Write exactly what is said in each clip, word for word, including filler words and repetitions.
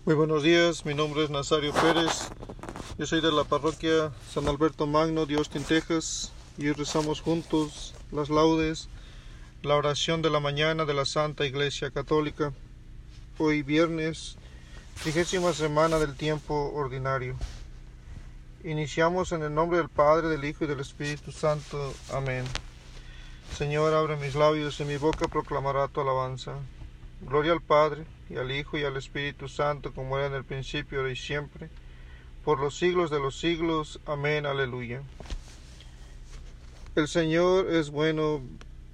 Muy buenos días, mi nombre es Nazario Pérez, yo soy de la parroquia San Alberto Magno de Austin, Texas, y hoy rezamos juntos las laudes, la oración de la mañana de la Santa Iglesia Católica, hoy viernes, trigésima semana del tiempo ordinario. Iniciamos en el nombre del Padre, del Hijo y del Espíritu Santo. Amén. Señor, abre mis labios y mi boca proclamará tu alabanza. Gloria al Padre, y al Hijo, y al Espíritu Santo, como era en el principio, ahora y siempre, por los siglos de los siglos. Amén. Aleluya. El Señor es bueno,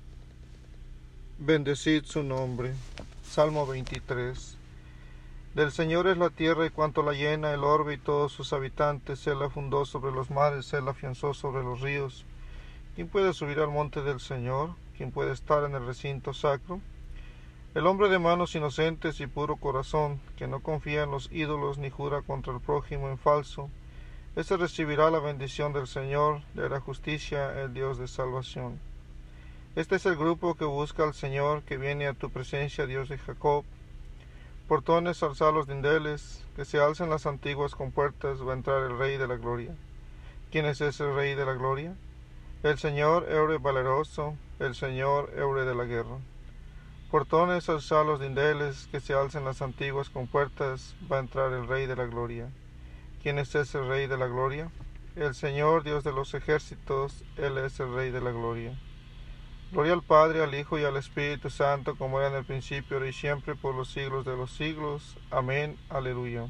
bendecid su nombre. Salmo veintitrés. Del Señor es la tierra y cuanto la llena, el orbe y todos sus habitantes. Él la fundó sobre los mares, Él la afianzó sobre los ríos. ¿Quién puede subir al monte del Señor? ¿Quién puede estar en el recinto sacro? El hombre de manos inocentes y puro corazón, que no confía en los ídolos ni jura contra el prójimo en falso, ese recibirá la bendición del Señor, le hará justicia el Dios de salvación. Este es el grupo que busca al Señor, que viene a tu presencia, Dios de Jacob. Portones, alzad los dindeles, que se alcen las antiguas compuertas, va a entrar el Rey de la Gloria. ¿Quién es ese Rey de la Gloria? El Señor Eure valeroso, el Señor Eure de la guerra. Portones, alzad los dindeles, que se alcen las antiguas compuertas, va a entrar el Rey de la Gloria. ¿Quién es ese Rey de la Gloria? El Señor Dios de los ejércitos, Él es el Rey de la Gloria. Gloria al Padre, al Hijo y al Espíritu Santo, como era en el principio, ahora y siempre, por los siglos de los siglos. Amén. Aleluya.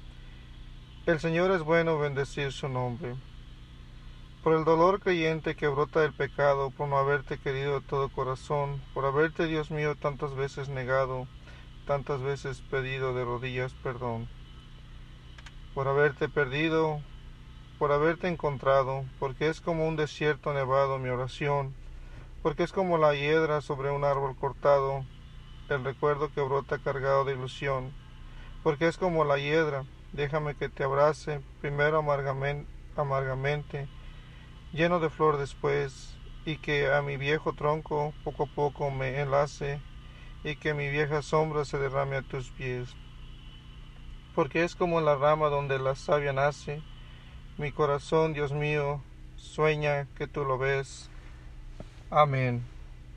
El Señor es bueno, bendecir su nombre. Por el dolor creyente que brota del pecado, por no haberte querido de todo corazón, por haberte, Dios mío, tantas veces negado, tantas veces pedido de rodillas perdón, por haberte perdido, por haberte encontrado, porque es como un desierto nevado mi oración, porque es como la hiedra sobre un árbol cortado, el recuerdo que brota cargado de ilusión, porque es como la hiedra, déjame que te abrace, primero amargamente, amargamente lleno de flor después, y que a mi viejo tronco poco a poco me enlace, y que mi vieja sombra se derrame a tus pies. Porque es como la rama donde la savia nace, mi corazón, Dios mío, sueña que tú lo ves. Amén.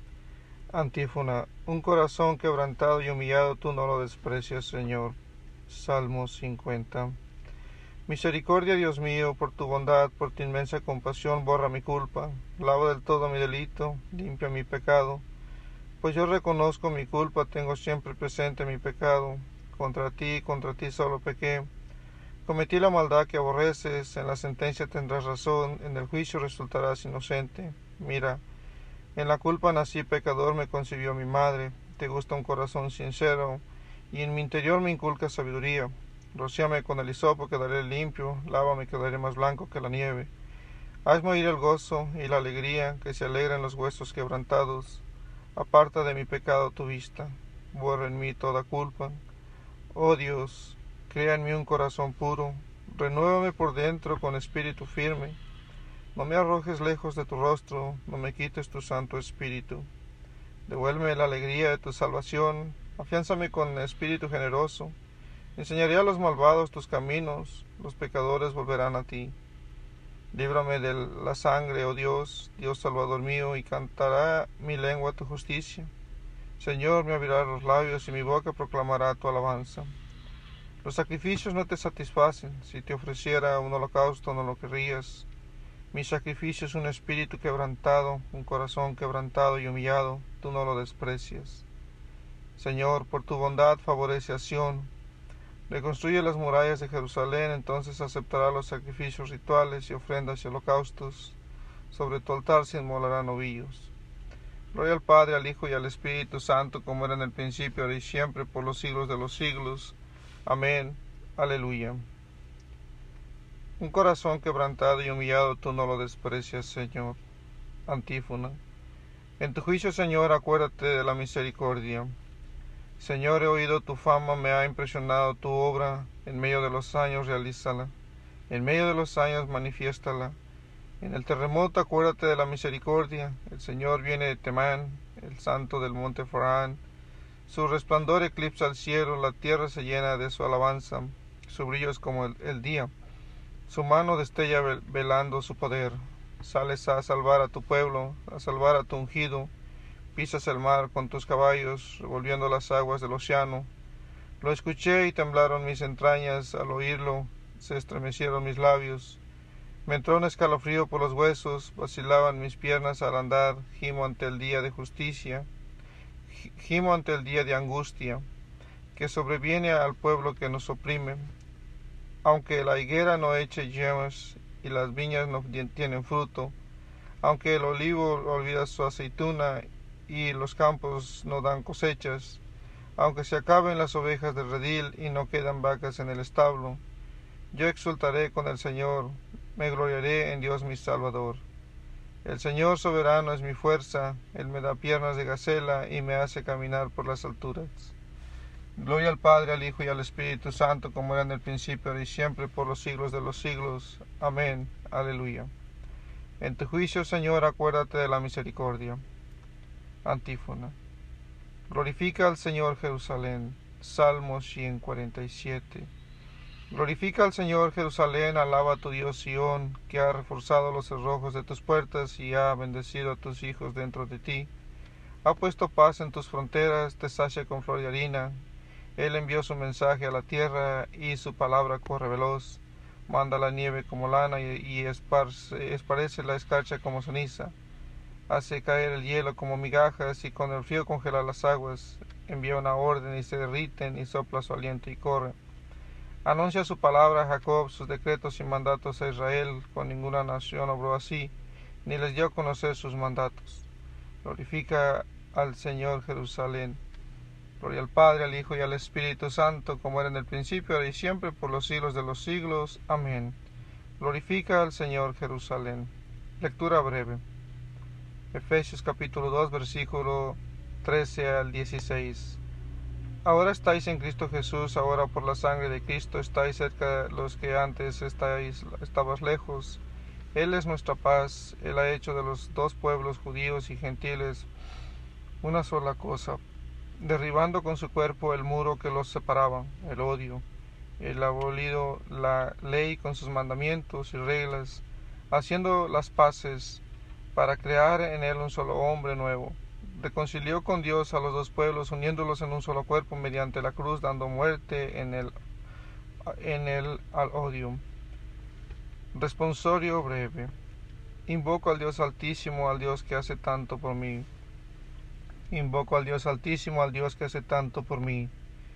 Antífona. Un corazón quebrantado y humillado tú no lo desprecias, Señor. Salmo cincuenta. Misericordia, Dios mío, por tu bondad, por tu inmensa compasión, borra mi culpa, lava del todo mi delito, limpia mi pecado. Pues yo reconozco mi culpa, tengo siempre presente mi pecado. Contra ti, contra ti solo pequé. Cometí la maldad que aborreces, en la sentencia tendrás razón, en el juicio resultarás inocente. Mira, en la culpa nací pecador, me concibió mi madre. Te gusta un corazón sincero, y en mi interior me inculca sabiduría. Rocíame con el hisopo, quedaré limpio, lávame, quedaré más blanco que la nieve. Hazme oír el gozo y la alegría, que se alegren los huesos quebrantados. Aparta de mi pecado tu vista, borra en mí toda culpa. Oh Dios, crea en mí un corazón puro, renuévame por dentro con espíritu firme. No me arrojes lejos de tu rostro, no me quites tu santo espíritu. Devuélveme la alegría de tu salvación, afiánzame con espíritu generoso. Enseñaré a los malvados tus caminos, los pecadores volverán a ti. Líbrame de la sangre, oh Dios, Dios Salvador mío, y cantará mi lengua tu justicia. Señor, me abrirá los labios y mi boca proclamará tu alabanza. Los sacrificios no te satisfacen, si te ofreciera un holocausto no lo querrías. Mi sacrificio es un espíritu quebrantado, un corazón quebrantado y humillado, tú no lo desprecias. Señor, por tu bondad favorece a Sión. Reconstruye las murallas de Jerusalén, entonces aceptará los sacrificios rituales y ofrendas y holocaustos. Sobre tu altar se inmolarán novillos. Gloria al Padre, al Hijo y al Espíritu Santo, como era en el principio, ahora y siempre, por los siglos de los siglos. Amén. Aleluya. Un corazón quebrantado y humillado tú no lo desprecias, Señor. Antífona. En tu juicio, Señor, acuérdate de la misericordia. Señor, he oído tu fama, me ha impresionado tu obra, en medio de los años realízala, en medio de los años manifiéstala. En el terremoto acuérdate de la misericordia, el Señor viene de Temán, el santo del monte Farán. Su resplandor eclipsa el cielo, la tierra se llena de su alabanza, su brillo es como el, el día, su mano destella velando su poder. Sales a salvar a tu pueblo, a salvar a tu ungido, pisas el mar con tus caballos, revolviendo las aguas del océano. Lo escuché y temblaron mis entrañas al oírlo, se estremecieron mis labios. Me entró un escalofrío por los huesos, vacilaban mis piernas al andar, gimo ante el día de justicia, gimo ante el día de angustia, que sobreviene al pueblo que nos oprime. Aunque la higuera no eche yemas y las viñas no tienen fruto, aunque el olivo olvida su aceituna y los campos no dan cosechas, aunque se acaben las ovejas del redil y no quedan vacas en el establo, yo exultaré con el Señor, me gloriaré en Dios mi Salvador. El Señor soberano es mi fuerza, Él me da piernas de gacela y me hace caminar por las alturas. Gloria al Padre, al Hijo y al Espíritu Santo, como era en el principio, ahora y siempre, por los siglos de los siglos. Amén. Aleluya. En tu juicio, Señor, acuérdate de la misericordia. Antífona. Glorifica al Señor Jerusalén. Salmo ciento cuarenta y siete. Glorifica al Señor Jerusalén, alaba a tu Dios Sión, que ha reforzado los cerrojos de tus puertas y ha bendecido a tus hijos dentro de ti. Ha puesto paz en tus fronteras, te sacia con flor de harina. Él envió su mensaje a la tierra y su palabra corre veloz. Manda la nieve como lana y, y esparce, esparece la escarcha como ceniza. Hace caer el hielo como migajas y con el frío congela las aguas. Envía una orden y se derriten y sopla su aliento y corre. Anuncia su palabra a Jacob, sus decretos y mandatos a Israel. Con ninguna nación obró así, ni les dio a conocer sus mandatos. Glorifica al Señor Jerusalén. Gloria al Padre, al Hijo y al Espíritu Santo, como era en el principio, ahora y siempre, por los siglos de los siglos. Amén. Glorifica al Señor Jerusalén. Lectura breve. Efesios capítulo dos, versículo trece al dieciséis. Ahora estáis en Cristo Jesús, ahora por la sangre de Cristo estáis cerca los que antes estáis, estabas lejos. Él es nuestra paz, Él ha hecho de los dos pueblos, judíos y gentiles, una sola cosa, derribando con su cuerpo el muro que los separaba, el odio. Él ha abolido la ley con sus mandamientos y reglas, haciendo las paces para crear en él un solo hombre nuevo. Reconcilió con Dios a los dos pueblos, uniéndolos en un solo cuerpo mediante la cruz, dando muerte en él, en él al odio. Responsorio breve. Invoco al Dios Altísimo, al Dios que hace tanto por mí. Invoco al Dios Altísimo, al Dios que hace tanto por mí.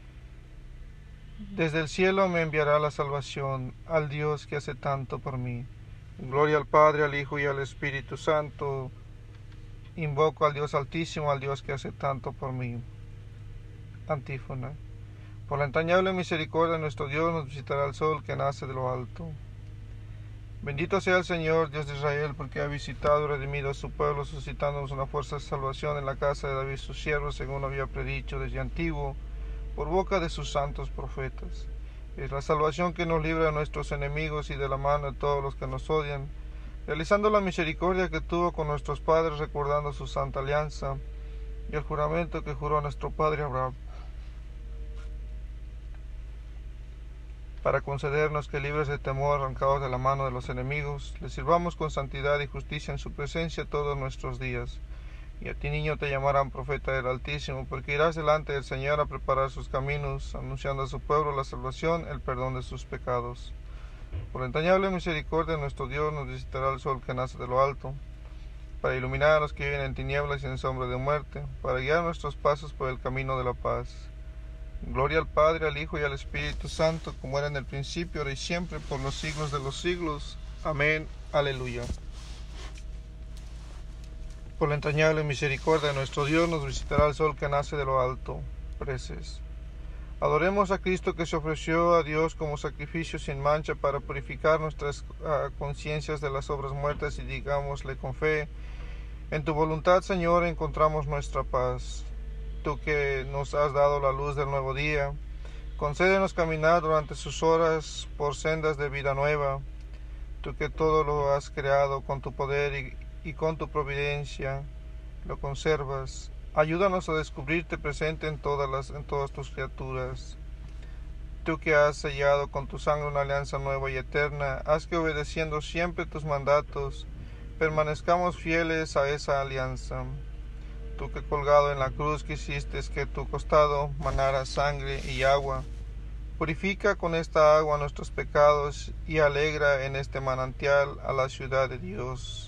Desde el cielo me enviará la salvación, al Dios que hace tanto por mí. Gloria al Padre, al Hijo y al Espíritu Santo. Invoco al Dios Altísimo, al Dios que hace tanto por mí. Antífona. Por la entrañable misericordia de nuestro Dios nos visitará el sol que nace de lo alto. Bendito sea el Señor, Dios de Israel, porque ha visitado y redimido a su pueblo, suscitándonos una fuerza de salvación en la casa de David su siervo, según había predicho desde antiguo, por boca de sus santos profetas. Es la salvación que nos libra de nuestros enemigos y de la mano de todos los que nos odian, realizando la misericordia que tuvo con nuestros padres, recordando su santa alianza y el juramento que juró a nuestro padre Abraham, para concedernos que, libres de temor, arrancados de la mano de los enemigos, le sirvamos con santidad y justicia en su presencia todos nuestros días. Y a ti, niño, te llamarán profeta del Altísimo, porque irás delante del Señor a preparar sus caminos, anunciando a su pueblo la salvación, el perdón de sus pecados. Por la entrañable misericordia de nuestro Dios nos visitará el sol que nace de lo alto, para iluminar a los que viven en tinieblas y en sombra de muerte, para guiar nuestros pasos por el camino de la paz. Gloria al Padre, al Hijo y al Espíritu Santo, como era en el principio, ahora y siempre, por los siglos de los siglos. Amén. Aleluya. Por la entrañable misericordia de nuestro Dios nos visitará el sol que nace de lo alto. Preces. Adoremos a Cristo, que se ofreció a Dios como sacrificio sin mancha para purificar nuestras uh, conciencias de las obras muertas, y digámosle con fe: en tu voluntad, Señor, encontramos nuestra paz. Tú que nos has dado la luz del nuevo día, concédenos caminar durante sus horas por sendas de vida nueva. Tú que todo lo has creado con tu poder y, y con tu providencia lo conservas, Ayúdanos a descubrirte presente en todas, las, en todas tus criaturas. Tú que has sellado con tu sangre una alianza nueva y eterna, haz que obedeciendo siempre tus mandatos, permanezcamos fieles a esa alianza. Tú que colgado en la cruz quisiste que tu costado manara sangre y agua, purifica con esta agua nuestros pecados y alegra en este manantial a la ciudad de Dios.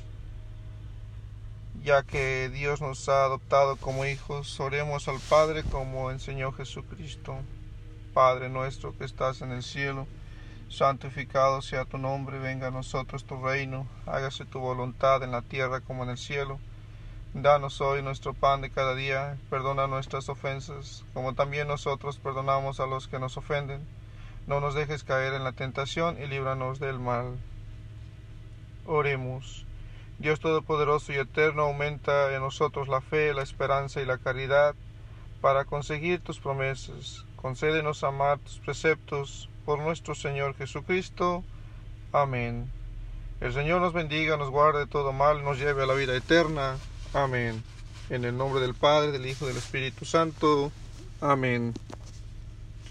Ya que Dios nos ha adoptado como hijos, oremos al Padre como enseñó Jesucristo. Padre nuestro que estás en el cielo, santificado sea tu nombre, venga a nosotros tu reino, hágase tu voluntad en la tierra como en el cielo. Danos hoy nuestro pan de cada día, perdona nuestras ofensas, como también nosotros perdonamos a los que nos ofenden. No nos dejes caer en la tentación y líbranos del mal. Oremos. Dios Todopoderoso y Eterno, aumenta en nosotros la fe, la esperanza y la caridad para conseguir tus promesas. Concédenos amar tus preceptos por nuestro Señor Jesucristo. Amén. El Señor nos bendiga, nos guarde de todo mal, nos lleve a la vida eterna. Amén. En el nombre del Padre, del Hijo y del Espíritu Santo. Amén.